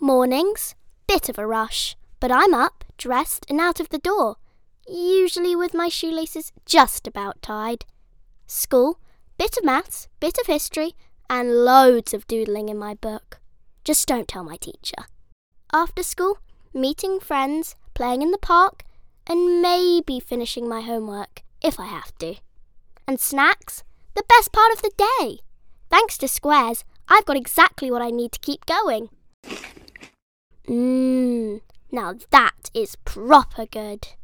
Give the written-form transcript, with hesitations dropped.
Mornings, bit of a rush, but I'm up, dressed and out of the door, usually with my shoelaces just about tied. School, bit of maths, bit of history, and loads of doodling in my book. Just don't tell my teacher. After school, meeting friends, playing in the park, and maybe finishing my homework, if I have to. And snacks, the best part of the day. Thanks to Squares, I've got exactly what I need to keep going. Now that is proper good.